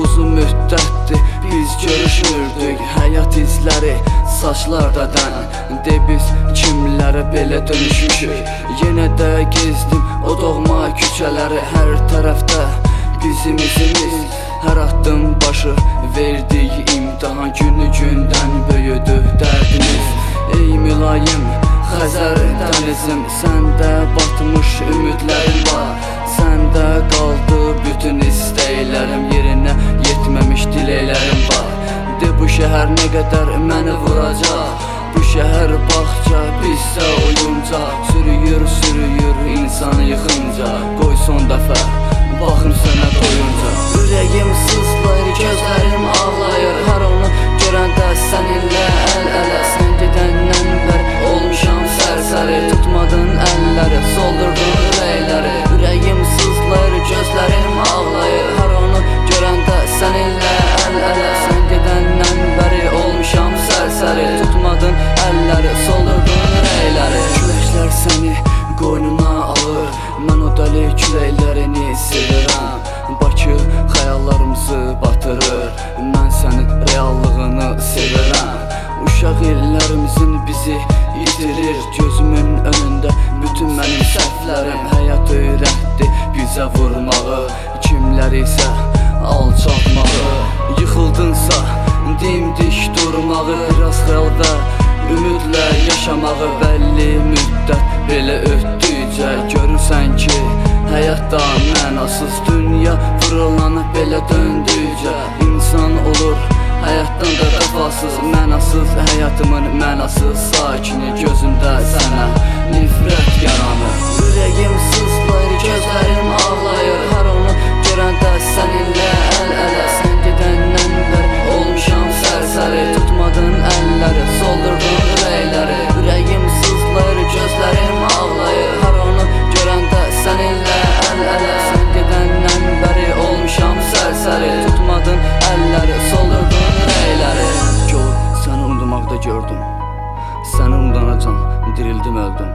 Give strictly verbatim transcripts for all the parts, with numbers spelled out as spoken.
uzun müddətdir biz görüşmürdük. Həyat izləri saçlardadan, de biz kimlərə belə dönüşmüşük. Yenə də gezdim o doğma küçələri, hər tərəfdə bizim izimiz. Hər addım başı verdik imtihan, günü gündən böyüdü dərdimiz. Ey mülayim Xəzər dənizim, səndə batmış ümidlərim var. Səndə qaldı bütün istəklərim, yerinə yetməmiş diləklərim var. De bu şəhər nə qədər məni vuracaq, bu şəhər bağça bizsə oyunca. Sürüyür, sürüyür insanı yıxınca, qoy son dəfə baxım sənə doyunca. Ürəyim sızlayır, gözlərim ağlayır, hər onu görəndə səninlə əl-ələ. Sən gedəndən bəri olmuşam sərsəri, tutmadın əlləri, soldurdun ürəkləri. Ürəyim sızlayır, gözlərim ağlayır, hər onu görəndə səninlə əl-ələ. Sən gedəndən bəri olmuşam sərsəri, tutmadın əlləri, soldurdun ürəkləri. Küləklər səni qoynuna alır, mən o dəli küləklərini sevirəm. Bakı xəyallarımızı batırır, mən sənin reallığını sevirəm. Uşaq illərimizin bizi itirir, gözümün önündə bütün mənim səhvlərim. Həyat öyrətdi bizə vurmağı, kimləri isə alçaltmağı. Yıxıldınsa dimdik durmağı, biraz xəyal və ümidlə yaşamağı. Bəlli müddət belə ötdükcə görürsən ki həyatda mənasız, dünya fırlanıb belə döndükcə insan olur həyatdan da vəfasız. Mənasız həyatımın mənasız sakini, gözümdə sənə nifrət yaranır. Ürəyim sızlayır, gözlərim ağlayır, hər onu görəndə səninlə əl-ələ. Sən gedəndən bəri olmuşam sərsəri, tutmadın əlləri, soldurdun ürəkləri. Ürəyim sızlayır, gözlərim ağlayır, hər onu görəndə səninlə əl-ələ. Sən gedəndən bəri olmuşam sərsəri, tutmadın əlləri, soldurdun ürəkləri. Gör, səni unutmaqda gördüm, səni unudanacam, dirildim, öldüm.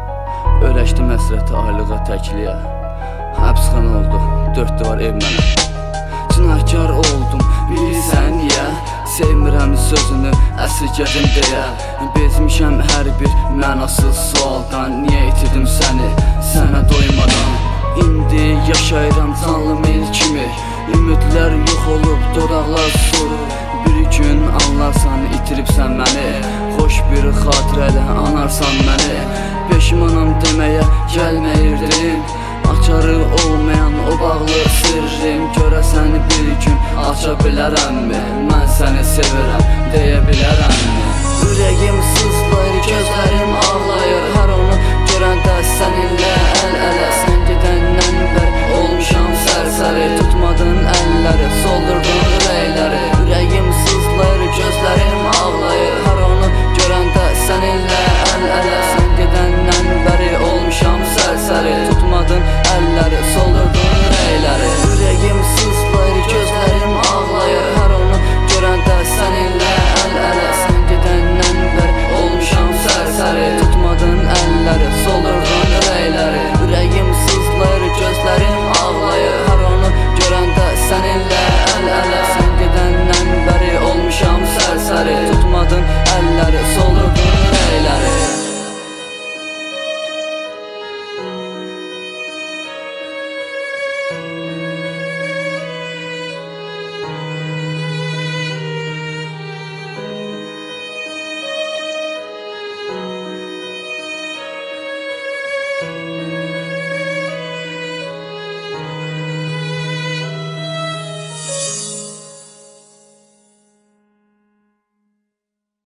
Öyrəşdim həsrəti aylığa, təkliyə, həbsxana oldu, dörd divar ev mənə. Cinayətkar oldum, bilirsən niyə? Sevmirəm sözünü əsirgədim deyə. Bezmişəm hər bir mənasız sualdan, niyə itirdim səni, sənə doymadan. İndi yaşayıram canlı mil kimi, ümidlər yox olub, dodaqlar sorur. Bir gün anlarsan itiribsən məni, xoş bir xatirələ anarsan məni. Peşmanam deməyə gəlməyirdim, açarı olmayan o bağlı sirrim. Görəsən bir gün aça bilərəmmi, mən səni sevirəm deyə bilərəmmi? Ürəyim sızlayır, gözlərim ağlayır, hər onu görəndə səninlə əl-ələ.